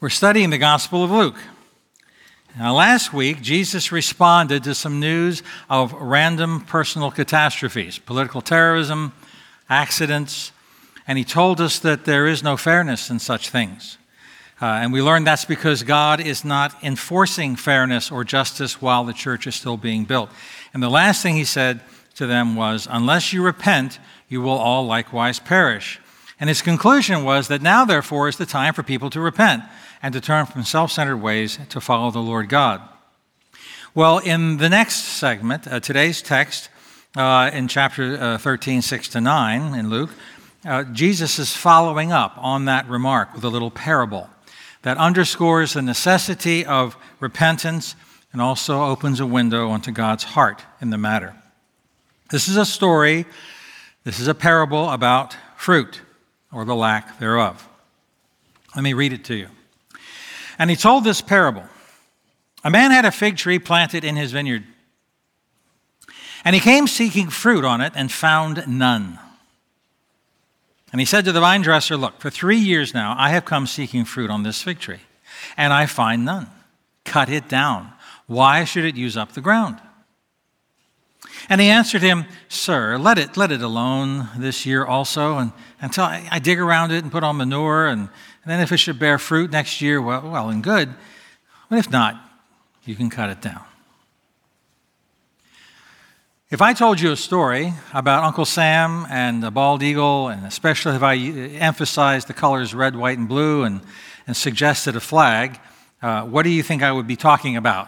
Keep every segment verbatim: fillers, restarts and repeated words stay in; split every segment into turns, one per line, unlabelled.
We're studying the Gospel of Luke. Now, last week, Jesus responded to some news of random personal catastrophes, political terrorism, accidents, and he told us that there is no fairness in such things. Uh, and we learned that's because God is not enforcing fairness or justice while the church is still being built. And the last thing he said to them was, unless you repent, you will all likewise perish. And his conclusion was that now, therefore, is the time for people to repent and to turn from self-centered ways to follow the Lord God. Well, in the next segment, uh, today's text, uh, in chapter uh, thirteen, six to nine in Luke, uh, Jesus is following up on that remark with a little parable that underscores the necessity of repentance and also opens a window onto God's heart in the matter. This is a story, this is a parable about fruit, or the lack thereof. Let me read it to you. And he told this parable. A man had a fig tree planted in his vineyard, and he came seeking fruit on it and found none. And he said to the vine dresser, look, for three years now I have come seeking fruit on this fig tree, and I find none. Cut it down. Why should it use up the ground? And he answered him, Sir, let it let it alone this year also, and until I, I dig around it and put on manure, and, and then if it should bear fruit next year, well, well and good. But if not, you can cut it down. If I told you a story about Uncle Sam and the bald eagle, and especially if I emphasized the colors red, white, and blue, and, and suggested a flag, uh, what do you think I would be talking about?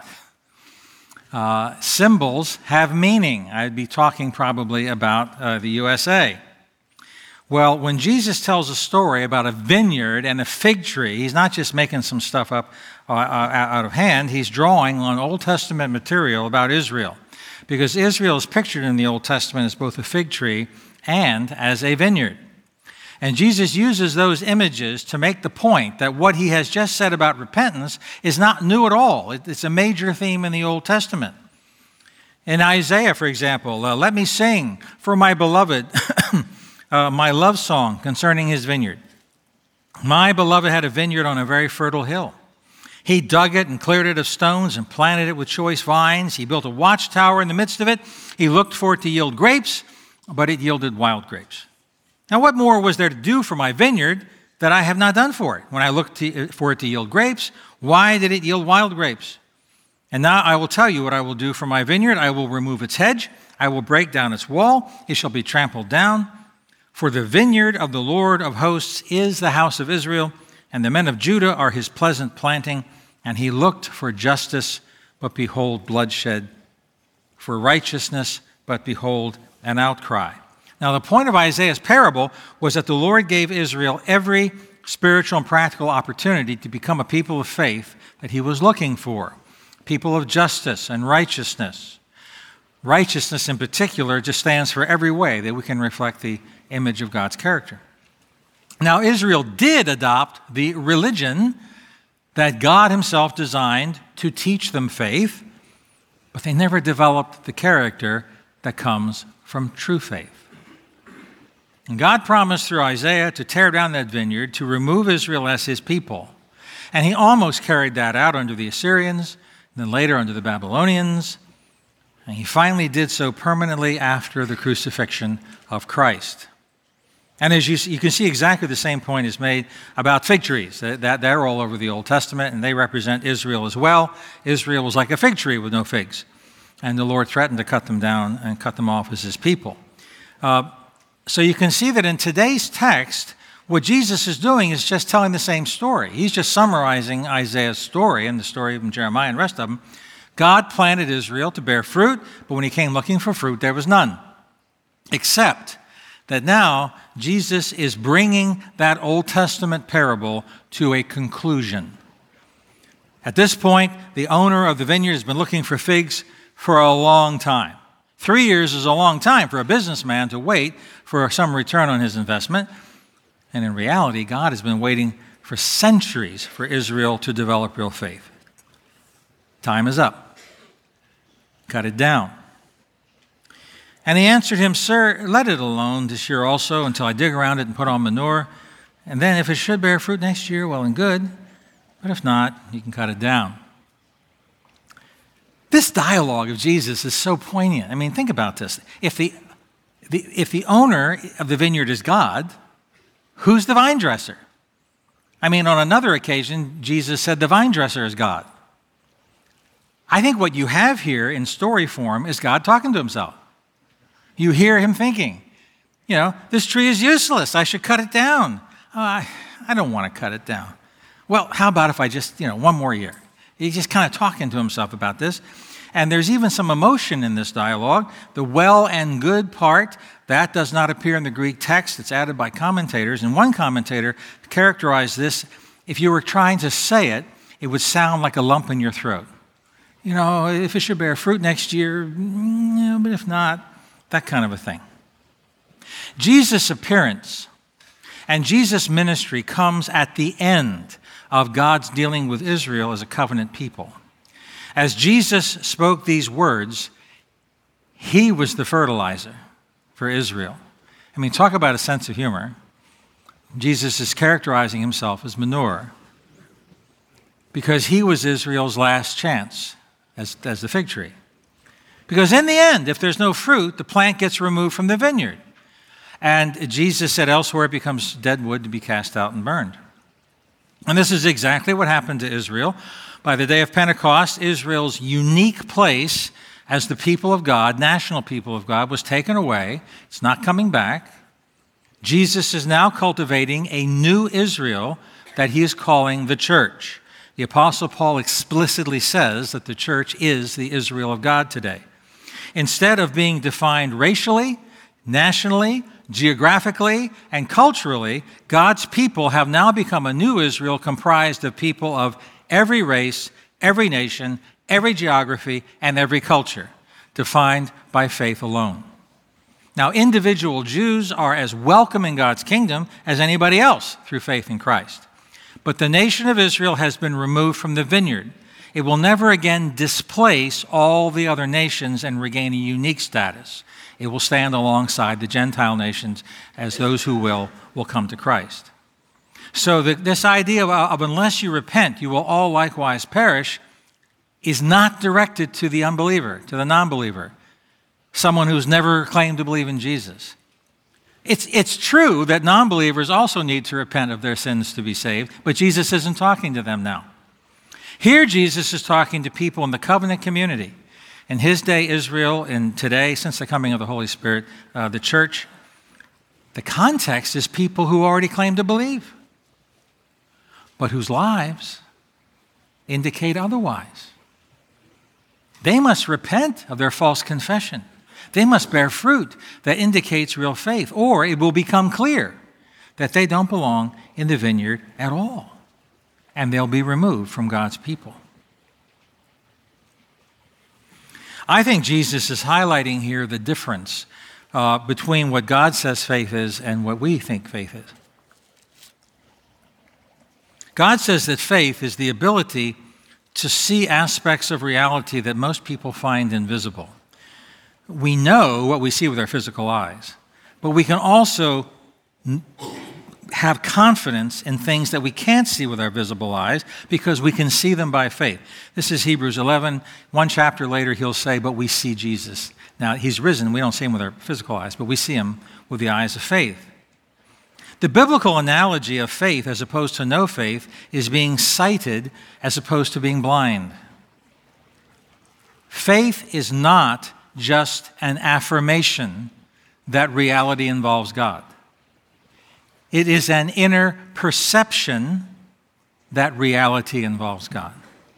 Uh, symbols have meaning. I'd be talking probably about uh, the U S A. Well, when Jesus tells a story about a vineyard and a fig tree, he's not just making some stuff up uh, out of hand. He's drawing on Old Testament material about Israel, because Israel is pictured in the Old Testament as both a fig tree and as a vineyard. And Jesus uses those images to make the point that what he has just said about repentance is not new at all. It's a major theme in the Old Testament. In Isaiah, for example, uh, let me sing for my beloved uh, my love song concerning his vineyard. My beloved had a vineyard on a very fertile hill. He dug it and cleared it of stones and planted it with choice vines. He built a watchtower in the midst of it. He looked for it to yield grapes, but it yielded wild grapes. Now, what more was there to do for my vineyard that I have not done for it? When I looked to, for it to yield grapes, why did it yield wild grapes? And now I will tell you what I will do for my vineyard. I will remove its hedge. I will break down its wall. It shall be trampled down. For the vineyard of the Lord of hosts is the house of Israel, and the men of Judah are his pleasant planting. And he looked for justice, but behold, bloodshed. For righteousness, but behold, an outcry. Now, the point of Isaiah's parable was that the Lord gave Israel every spiritual and practical opportunity to become a people of faith that he was looking for, people of justice and righteousness. Righteousness, in particular, just stands for every way that we can reflect the image of God's character. Now, Israel did adopt the religion that God himself designed to teach them faith, but they never developed the character that comes from true faith. And God promised through Isaiah to tear down that vineyard, to remove Israel as his people. And he almost carried that out under the Assyrians, and then later under the Babylonians. And he finally did so permanently after the crucifixion of Christ. And as you, you can see, exactly the same point is made about fig trees. That, that they're all over the Old Testament, and they represent Israel as well. Israel was like a fig tree with no figs. And the Lord threatened to cut them down and cut them off as his people. Uh, So you can see that in today's text, what Jesus is doing is just telling the same story. He's just summarizing Isaiah's story and the story of Jeremiah and the rest of them. God planted Israel to bear fruit, but when he came looking for fruit, there was none. Except that now Jesus is bringing that Old Testament parable to a conclusion. At this point, the owner of the vineyard has been looking for figs for a long time. Three years is a long time for a businessman to wait for some return on his investment. And in reality, God has been waiting for centuries for Israel to develop real faith. Time is up. Cut it down. And he answered him, Sir, let it alone this year also until I dig around it and put on manure. And then if it should bear fruit next year, well and good. But if not, you can cut it down. This dialogue of Jesus is so poignant. I mean, think about this. If the, the, if the owner of the vineyard is God, who's the vine dresser? I mean, on another occasion, Jesus said the vine dresser is God. I think what you have here in story form is God talking to himself. You hear him thinking, you know, this tree is useless. I should cut it down. Oh, I, I don't want to cut it down. Well, how about if I just, you know, one more year? He's just kind of talking to himself about this. And there's even some emotion in this dialogue. The well and good part, that does not appear in the Greek text. It's added by commentators. And one commentator characterized this, if you were trying to say it, it would sound like a lump in your throat. You know, if it should bear fruit next year, yeah, but if not, that kind of a thing. Jesus' appearance and Jesus' ministry comes at the end of God's dealing with Israel as a covenant people. As Jesus spoke these words, he was the fertilizer for Israel. I mean, talk about a sense of humor. Jesus is characterizing himself as manure because he was Israel's last chance as, as the fig tree. Because in the end, if there's no fruit, the plant gets removed from the vineyard. And Jesus said elsewhere it becomes dead wood to be cast out and burned. And this is exactly what happened to Israel. By the day of Pentecost, Israel's unique place as the people of God, national people of God, was taken away. It's not coming back. Jesus is now cultivating a new Israel that he is calling the church. The Apostle Paul explicitly says that the church is the Israel of God today. Instead of being defined racially, nationally, geographically, and culturally, God's people have now become a new Israel comprised of people of every race, every nation, every geography, and every culture, defined by faith alone. Now, individual Jews are as welcome in God's kingdom as anybody else through faith in Christ. But the nation of Israel has been removed from the vineyard. It will never again displace all the other nations and regain a unique status. It will stand alongside the Gentile nations as those who will will come to Christ. So the, this idea of, of unless you repent, you will all likewise perish is not directed to the unbeliever, to the non-believer, someone who's never claimed to believe in Jesus. It's, it's true that non-believers also need to repent of their sins to be saved, but Jesus isn't talking to them now. Here Jesus is talking to people in the covenant community. In his day, Israel, and today, since the coming of the Holy Spirit, uh, the church, the context is people who already claim to believe, but whose lives indicate otherwise. They must repent of their false confession. They must bear fruit that indicates real faith, or it will become clear that they don't belong in the vineyard at all, and they'll be removed from God's people. I think Jesus is highlighting here the difference uh, between what God says faith is and what we think faith is. God says that faith is the ability to see aspects of reality that most people find invisible. We know what we see with our physical eyes, but we can also n- have confidence in things that we can't see with our visible eyes because we can see them by faith. This is Hebrews eleven. One chapter later, he'll say, but we see Jesus. Now, he's risen. We don't see him with our physical eyes, but we see him with the eyes of faith. The biblical analogy of faith as opposed to no faith is being sighted as opposed to being blind. Faith is not just an affirmation that reality involves God. It is an inner perception that reality involves God.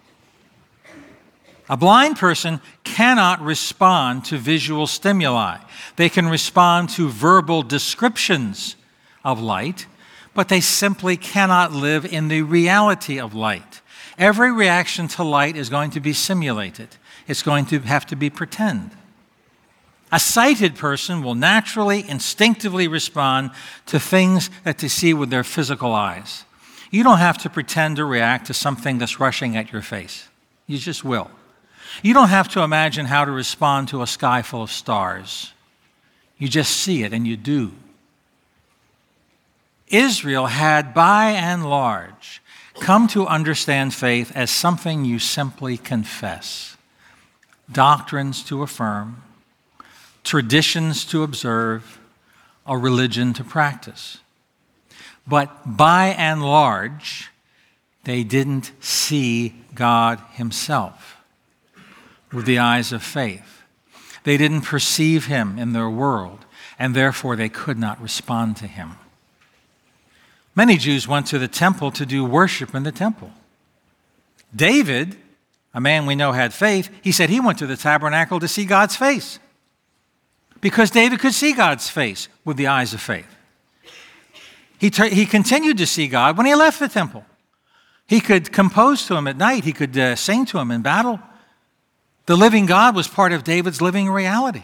A blind person cannot respond to visual stimuli. They can respond to verbal descriptions of light, but they simply cannot live in the reality of light. Every reaction to light is going to be simulated. It's going to have to be pretend. A sighted person will naturally, instinctively respond to things that they see with their physical eyes. You don't have to pretend to react to something that's rushing at your face. You just will. You don't have to imagine how to respond to a sky full of stars. You just see it and you do. Israel had, by and large, come to understand faith as something you simply confess, doctrines to affirm, traditions to observe, a religion to practice. But by and large, they didn't see God himself with the eyes of faith. They didn't perceive him in their world, and therefore they could not respond to him. Many Jews went to the temple to do worship in the temple. David, a man we know had faith, he said he went to the tabernacle to see God's face, because David could see God's face with the eyes of faith. He, t- he continued to see God when he left the temple. He could compose to him at night. He could uh, sing to him in battle. The living God was part of David's living reality.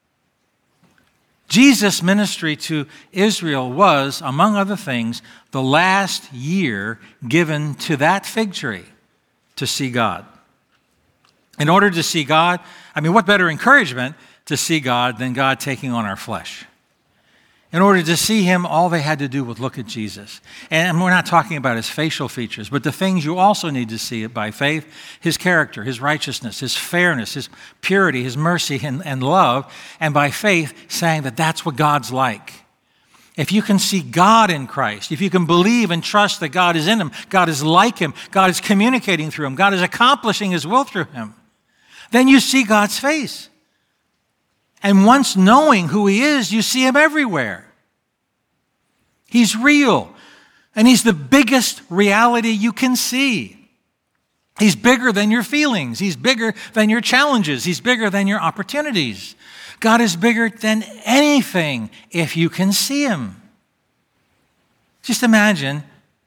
Jesus' ministry to Israel was, among other things, the last year given to that fig tree to see God. In order to see God, I mean, what better encouragement to see God than God taking on our flesh? In order to see him, all they had to do was look at Jesus. And we're not talking about his facial features, but the things you also need to see by faith: his character, his righteousness, his fairness, his purity, his mercy, and, and love. And by faith, saying that that's what God's like. If you can see God in Christ, if you can believe and trust that God is in him, God is like him, God is communicating through him, God is accomplishing his will through him, then you see God's face. And once knowing who he is, you see him everywhere. He's real, and he's the biggest reality you can see. He's bigger than your feelings. He's bigger than your challenges. He's bigger than your opportunities. God is bigger than anything if you can see him. Just imagine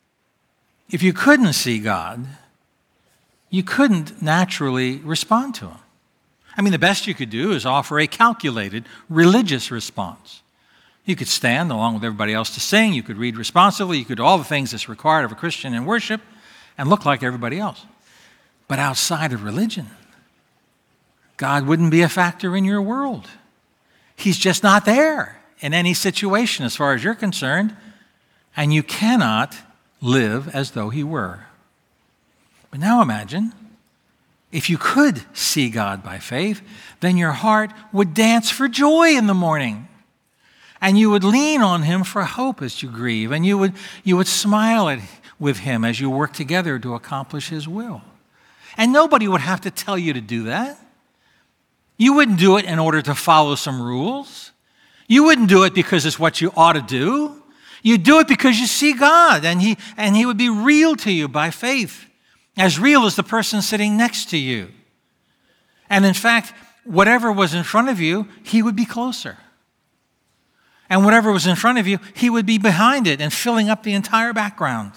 if you couldn't see God, you couldn't naturally respond to him. I mean, the best you could do is offer a calculated religious response. You could stand along with everybody else to sing. You could read responsively. You could do all the things that's required of a Christian in worship and look like everybody else. But outside of religion, God wouldn't be a factor in your world. He's just not there in any situation as far as you're concerned, and you cannot live as though he were. But now imagine, if you could see God by faith, then your heart would dance for joy in the morning. And you would lean on him for hope as you grieve. And you would, you would smile at, with him as you work together to accomplish his will. And nobody would have to tell you to do that. You wouldn't do it in order to follow some rules. You wouldn't do it because it's what you ought to do. You do it because you see God, and he, and he would be real to you by faith. As real as the person sitting next to you. And in fact, whatever was in front of you, he would be closer. And whatever was in front of you, he would be behind it and filling up the entire background,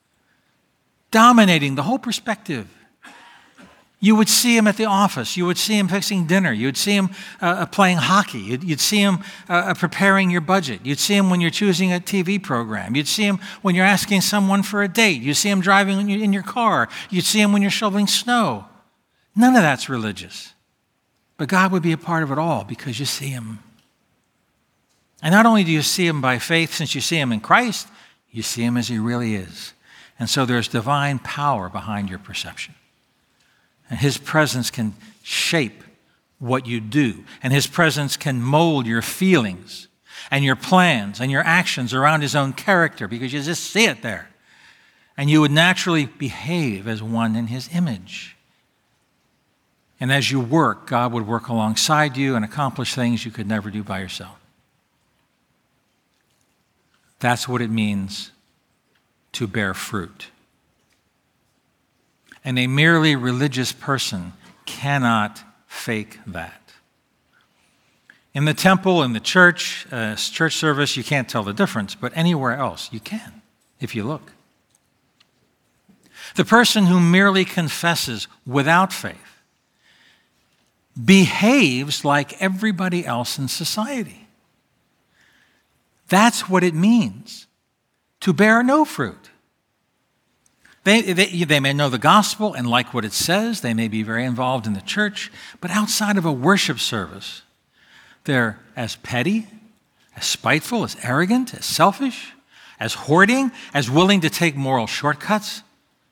dominating the whole perspective. You would see him at the office. You would see him fixing dinner. You'd see him uh, playing hockey. You'd, you'd see him uh, preparing your budget. You'd see him when you're choosing a T V program. You'd see him when you're asking someone for a date. You'd see him driving in your, in your car. You'd see him when you're shoveling snow. None of that's religious. But God would be a part of it all because you see him. And not only do you see him by faith, since you see him in Christ, you see him as he really is. And so there's divine power behind your perception. And his presence can shape what you do. And his presence can mold your feelings and your plans and your actions around his own character, because you just see it there. And you would naturally behave as one in his image. And as you work, God would work alongside you and accomplish things you could never do by yourself. That's what it means to bear fruit. And a merely religious person cannot fake that. In the temple, in the church, uh, church service, you can't tell the difference, but anywhere else you can, if you look. The person who merely confesses without faith behaves like everybody else in society. That's what it means to bear no fruit. They, they, they may know the gospel and like what it says. They may be very involved in the church. But outside of a worship service, they're as petty, as spiteful, as arrogant, as selfish, as hoarding, as willing to take moral shortcuts.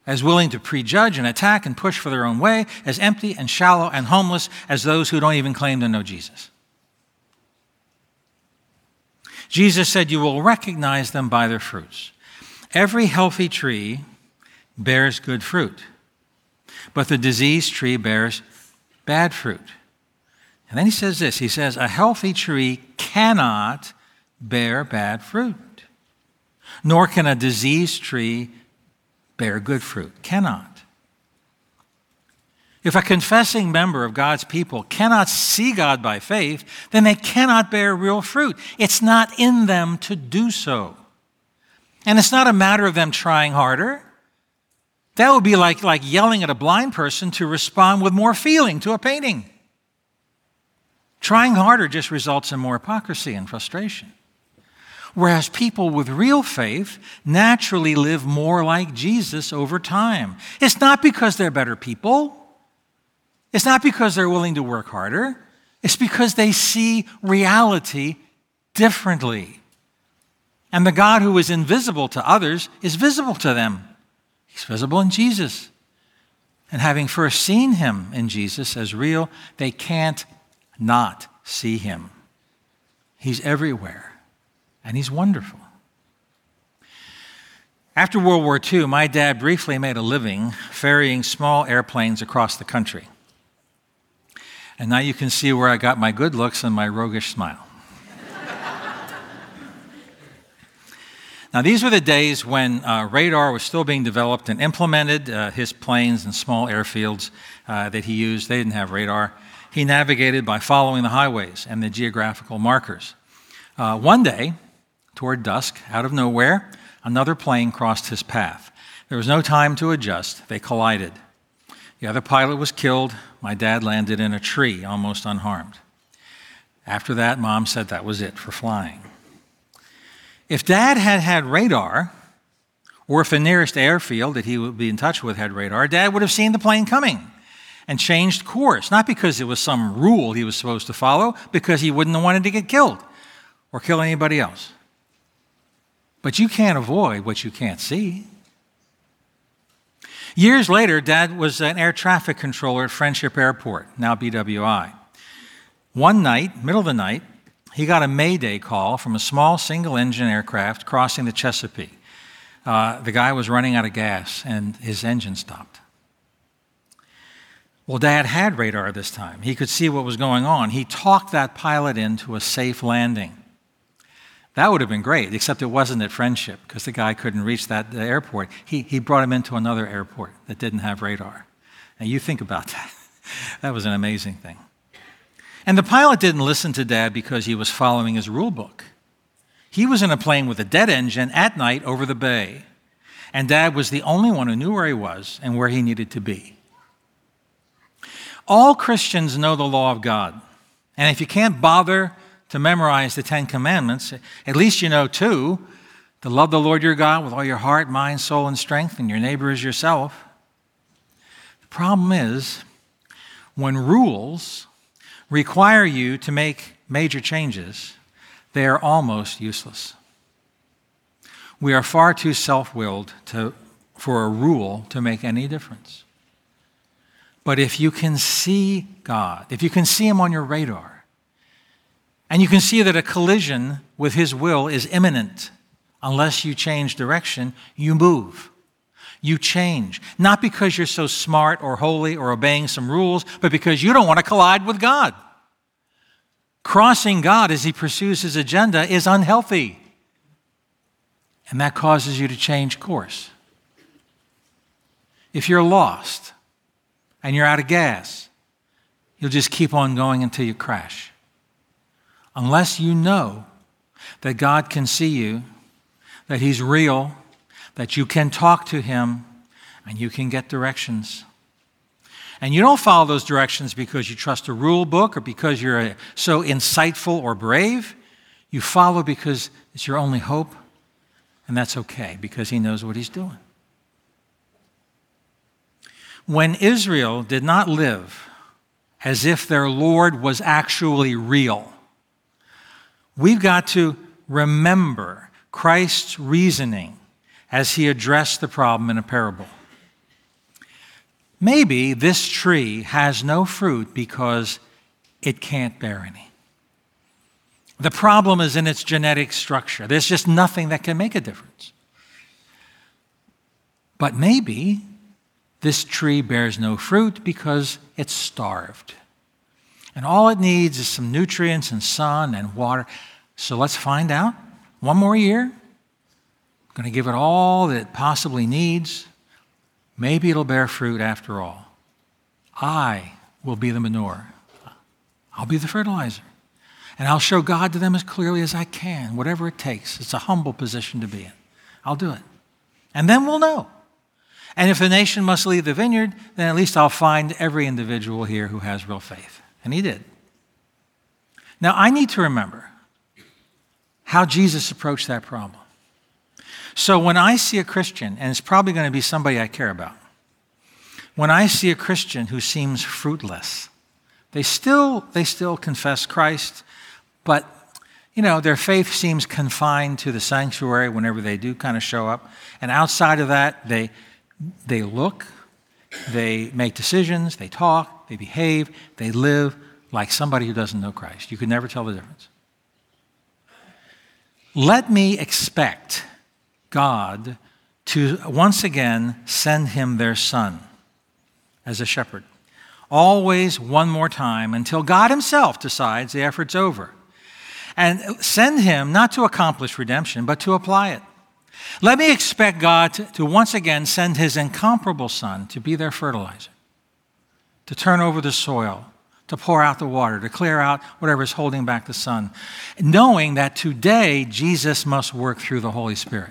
as willing to prejudge and attack and push for their own way, as empty and shallow and homeless as those who don't even claim to know Jesus. Jesus said, you will recognize them by their fruits. Every healthy tree bears good fruit, but the diseased tree bears bad fruit. And then he says this, he says, a healthy tree cannot bear bad fruit, nor can a diseased tree bear good fruit. Cannot. If a confessing member of God's people cannot see God by faith, then they cannot bear real fruit. It's not in them to do so. And it's not a matter of them trying harder. That would be like, like yelling at a blind person to respond with more feeling to a painting. Trying harder just results in more hypocrisy and frustration. Whereas people with real faith naturally live more like Jesus over time. It's not because they're better people. It's not because they're willing to work harder. It's because they see reality differently. And the God who is invisible to others is visible to them. He's visible in Jesus. And having first seen him in Jesus as real, they can't not see him. He's everywhere. And he's wonderful. After World War Two, my dad briefly made a living ferrying small airplanes across the country. And now you can see where I got my good looks and my roguish smile. Now, these were the days when uh, radar was still being developed and implemented. Uh, his planes and small airfields uh, that he used, they didn't have radar. He navigated by following the highways and the geographical markers. Uh, one day, toward dusk, out of nowhere, another plane crossed his path. There was no time to adjust. They collided. The other pilot was killed. My dad landed in a tree, almost unharmed. After that, Mom said that was it for flying. If Dad had had radar, or if the nearest airfield that he would be in touch with had radar, Dad would have seen the plane coming and changed course, not because it was some rule he was supposed to follow, because he wouldn't have wanted to get killed or kill anybody else. But you can't avoid what you can't see. Years later, Dad was an air traffic controller at Friendship Airport, now B W I. One night, middle of the night, he got a mayday call from a small single-engine aircraft crossing the Chesapeake. Uh, the guy was running out of gas, and his engine stopped. Well, Dad had radar this time. He could see what was going on. He talked that pilot into a safe landing. That would have been great, except it wasn't at Friendship, because the guy couldn't reach that the airport. He, he brought him into another airport that didn't have radar. Now, you think about that. That was an amazing thing. And the pilot didn't listen to Dad because he was following his rule book. He was in a plane with a dead engine at night over the bay. And Dad was the only one who knew where he was and where he needed to be. All Christians know the law of God. And if you can't bother to memorize the Ten Commandments, at least you know two: to love the Lord your God with all your heart, mind, soul, and strength, and your neighbor as yourself. The problem is, when rules require you to make major changes, they are almost useless. We are far too self-willed to, for a rule to make any difference. But if you can see God, if you can see him on your radar, and you can see that a collision with his will is imminent, unless you change direction, you move. You change, not because you're so smart or holy or obeying some rules, but because you don't want to collide with God. Crossing God as he pursues his agenda is unhealthy, and that causes you to change course. If you're lost and you're out of gas, you'll just keep on going until you crash. Unless you know that God can see you, that he's real, that you can talk to him, and you can get directions. And you don't follow those directions because you trust a rule book or because you're so insightful or brave. You follow because it's your only hope, and that's okay because he knows what he's doing. When Israel did not live as if their Lord was actually real, we've got to remember Christ's reasoning as he addressed the problem in a parable. Maybe this tree has no fruit because it can't bear any. The problem is in its genetic structure. There's just nothing that can make a difference. But maybe this tree bears no fruit because it's starved. And all it needs is some nutrients and sun and water. So let's find out. One more year. I'm going to give it all that it possibly needs. Maybe it'll bear fruit after all. I will be the manure. I'll be the fertilizer. And I'll show God to them as clearly as I can, whatever it takes. It's a humble position to be in. I'll do it. And then we'll know. And if the nation must leave the vineyard, then at least I'll find every individual here who has real faith. And he did. Now, I need to remember how Jesus approached that problem. So when I see a Christian, and it's probably going to be somebody I care about, when I see a Christian who seems fruitless, they still, they still confess Christ, but you know, their faith seems confined to the sanctuary whenever they do kind of show up. And outside of that, they They look, they make decisions, they talk, they behave, they live like somebody who doesn't know Christ. You could never tell the difference. Let me expect God to once again send him their son as a shepherd. Always one more time until God himself decides the effort's over. And send him not to accomplish redemption, but to apply it. Let me expect God to, to once again send his incomparable Son to be their fertilizer, to turn over the soil, to pour out the water, to clear out whatever is holding back the sun, knowing that today Jesus must work through the Holy Spirit.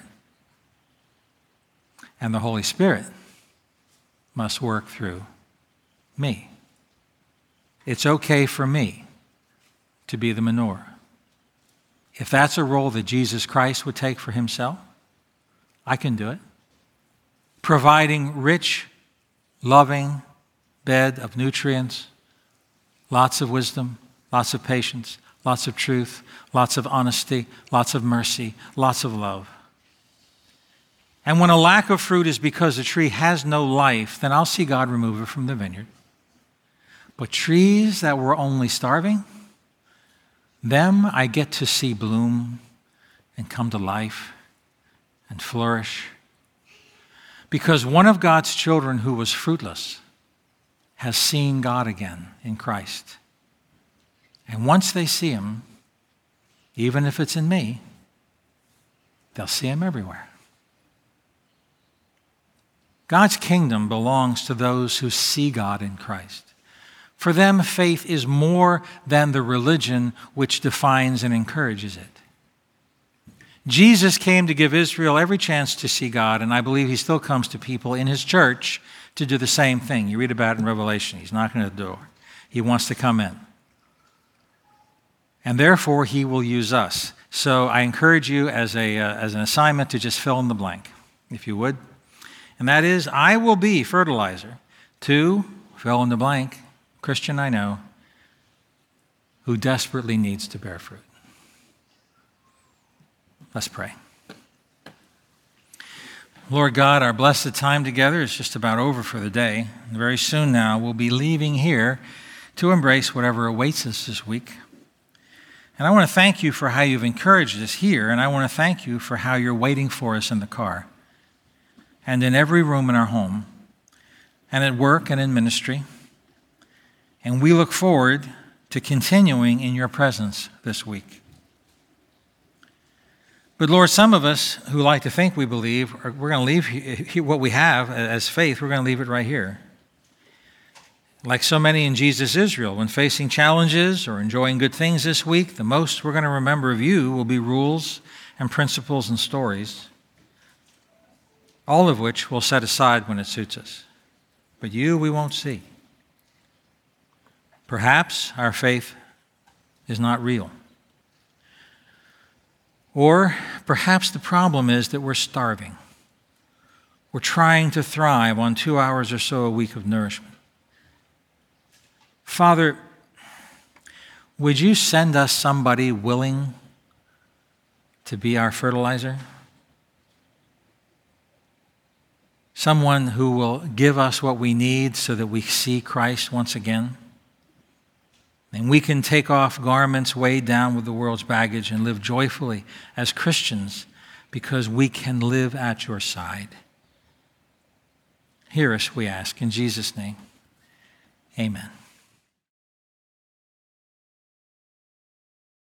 And the Holy Spirit must work through me. It's okay for me to be the manure. If that's a role that Jesus Christ would take for himself, I can do it. Providing rich, loving bed of nutrients, lots of wisdom, lots of patience, lots of truth, lots of honesty, lots of mercy, lots of love. And when a lack of fruit is because the tree has no life, then I'll see God remove it from the vineyard. But trees that were only starving, them I get to see bloom and come to life and flourish. Because one of God's children who was fruitless has seen God again in Christ. And once they see him, even if it's in me, they'll see him everywhere. God's kingdom belongs to those who see God in Christ. For them, faith is more than the religion which defines and encourages it. Jesus came to give Israel every chance to see God, and I believe he still comes to people in his church to do the same thing. You read about it in Revelation. He's knocking at the door. He wants to come in. And therefore, he will use us. So I encourage you as, a, uh, as an assignment to just fill in the blank, if you would. And that is, I will be fertilizer to fill in the blank, Christian I know, who desperately needs to bear fruit. Let's pray. Lord God, our blessed time together is just about over for the day. And very soon now, we'll be leaving here to embrace whatever awaits us this week. And I want to thank you for how you've encouraged us here, and I want to thank you for how you're waiting for us in the car and in every room in our home and at work and in ministry. And we look forward to continuing in your presence this week. But Lord, some of us who like to think we believe, we're going to leave what we have as faith, we're going to leave it right here. Like so many in Jesus Israel, when facing challenges or enjoying good things this week, the most we're going to remember of you will be rules and principles and stories, all of which we'll set aside when it suits us. But you we won't see. Perhaps our faith is not real. Or perhaps the problem is that we're starving. We're trying to thrive on two hours or so a week of nourishment. Father, would you send us somebody willing to be our fertilizer? someone who will give us what we need so that we see Christ once again. And we can take off garments weighed down with the world's baggage and live joyfully as Christians because we can live at your side. Hear us, we ask, in Jesus' name. Amen.